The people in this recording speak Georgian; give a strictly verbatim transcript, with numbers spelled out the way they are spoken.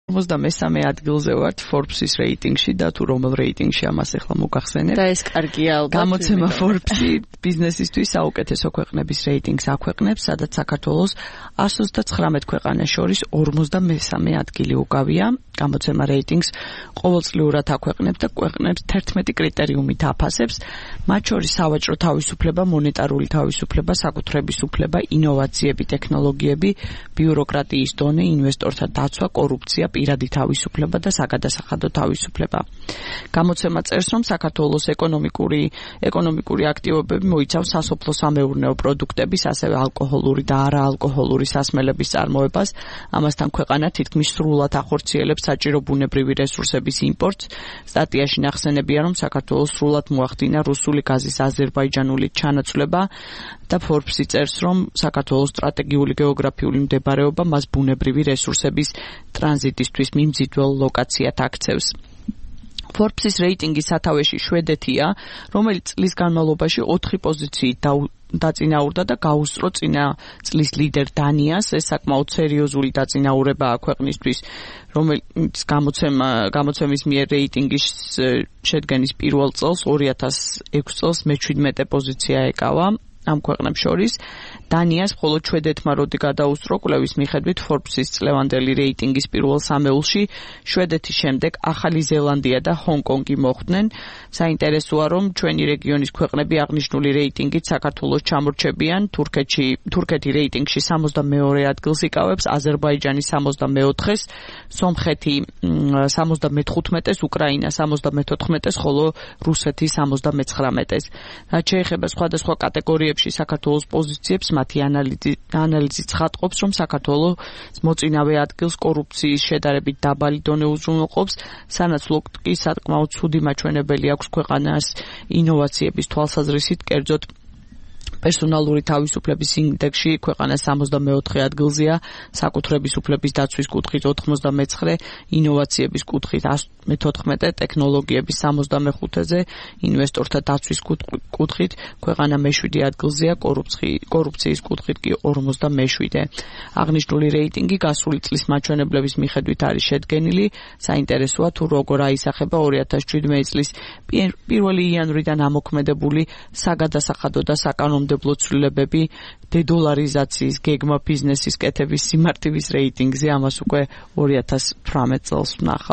ორმოცდამესამე ადგილზე ვართ Forbes-ის რეიტინგში და თუ რომელ რეიტინგში ამას ახლა მოგახსენებ. და ეს კარგია ალბათ. გამოცემა Forbes-ი ბიზნესისთვის საუკეთესო ქვეყნების რეიტინგს აქვეყნებს, სადაც საქართველოს არს ოცდაცხრამეტ ქვეყანას შორის ორმოცდამესამე ადგილი უკავია. გამოცემა რეიტინგს ყოველწლიურად აქვეყნებს და ქვეყნებს თერთმეტი კრიტერიუმით აფასებს, მათ შორის სავაჭრო თავისუფლება, მონეტარული თავისუფლება, საკუთრების უფლება, ინოვაციები, ტექნოლოგიები, ბიუროკრატიის დონე, ინვესტორთა დაცვა, კორუფცია, პირადი თავისუფლება და საგადასახადო თავისუფლება. გამოცემა წერს, რომ საქართველოს ეკონომიკური ეკონომიკური აქტივობები მოიცავს სასოფლო-სამეურნეო პროდუქტების, ასევე ალკოჰოლური და არაალკოჰოლური სასმელების წარმოებას. ამასთან ქვეყანა თითქმის სრულად ახორციელებს საჭირო ბუნებრივი რესურსების იმპორტს. სტატიაში ნახსენებია, რომ საქართველოს სრულად მოახდინა რუსული გაზის აზერბაიჯანული ჩანაცვლება და Forbes-ი წერს, რომ საქართველოს სტრატეგიული გეოგრაფიული მდებარეობა მას ბუნებრივი რესურსების ტრანზიტისთვის მიმზიდველ ლოკაციად აქცევს. Forbes-ის რეიტინგის სათავეში შვედეთია, რომელიც წლის განმავლობაში ოთხი პოზიციით დაწინაურდა და გაუსწრო წინა წლის ლიდერ დანიას. ეს საკმაოდ სერიოზული დაწინაურებაა ქვეყნისთვის, რომელიც გამოცემა გამოცემის მიერ რეიტინგის შედგენის პირველ წელს ორი ათას ექვსი წელს მეჩვიდმეტე პოზიცია ეკავა ამ ქვეყნებს შორის. დანიას მხოლოდ შვედეთმა როდი გადაუსწრო, კვლევის მიხედვით Forbes-ის წლევანდელი რეიტინგის პირველ სამეულში შვედეთის შემდეგ ახალი ზელანდია და ჰონგ-კონგი მოხვდნენ. საინტერესოა, რომ ჩვენი რეგიონის ქვეყნები აღნიშნული რეიტინგით საქართველოს ჩამორჩებიან. თურქეთში თურქეთი რეიტინგში სამოცდამეორე ადგილს იკავებს, აზერბაიჯანი სამოცდამეოთხეს, სომხეთი სამოცდამეთხუთმეტეს, უკრაინა სამოცდამეთოთხმეტეს, ხოლო რუსეთი სამოცდამეცხრამეტეს. რაც შეეხება სხვადასხვა კატეგორიებში საქართველოს პოზიციებს, მათი ანალიზი ანალიზი ცხადყოფს, რომ საქართველოს მოწინავე ადგილს კორუფციის შედარებით დაბალი დონე უზრუნველყოფს, სანაცვლოდ კი საკმაოდ ცუდი მაჩვენებელი აქვს ქვეყანას ინოვაციების თვალსაზრისით, კერძოდ პერსონალური თავისუფლების ინდექსში ქვეყანა სამოცდამეოთხე ადგილზეა, საკუთრების უფლების დაცვის კუთხით ოთხმოცდამეცხრე, ინოვაციების კუთხით მეთოთხმეტე, ტექნოლოგიების სამოცდამეხუთეზე, ინვესტორთა დაცვის კუთხით ქვეყანა მეშვიდე ადგილზეა, კორუფციის კუთხით კი ორმოცდამეშვიდე. აღნიშნული რეიტინგი გასული წლის მაჩვენებლების მიხედვით არის შედგენილი. საინტერესოა, თუ როგორ აისახება ორი ათას შვიდმეტი წლის პირველი იანვრიდან ამოქმედებული საგადასახადო და საკანონმდებლო ცვლილებები დედოლარიზაციის გეგმა ბიზნესის კეთების სიმარტივის რეიტინგზე, ამას უკვე ორი ათას თვრამეტ წელს ვნახავ.